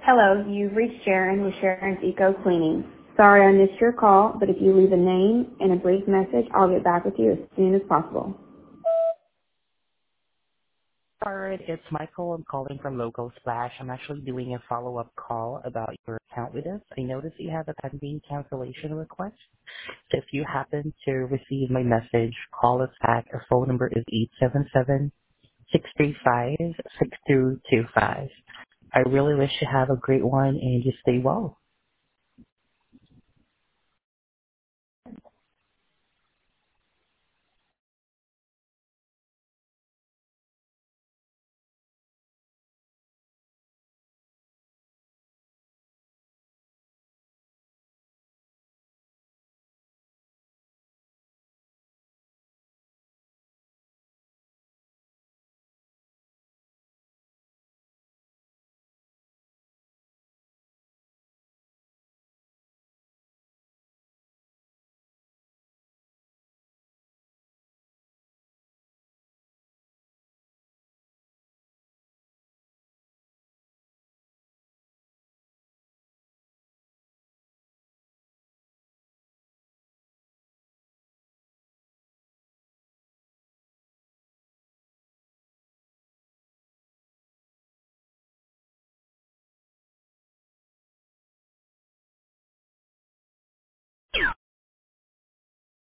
Hello, you've reached Sharon with Sharon's Eco Cleaning. Sorry I missed your call, but if you leave a name and a brief message, I'll get back with you as soon as possible. All right, it's Michael. I'm calling from Logo Splash. I'm actually doing a follow-up call about your account with us. I noticed you have a pending cancellation request. So if you happen to receive my message, call us back. Our phone number is 877-635-6225. I really wish you have a great one and you stay well.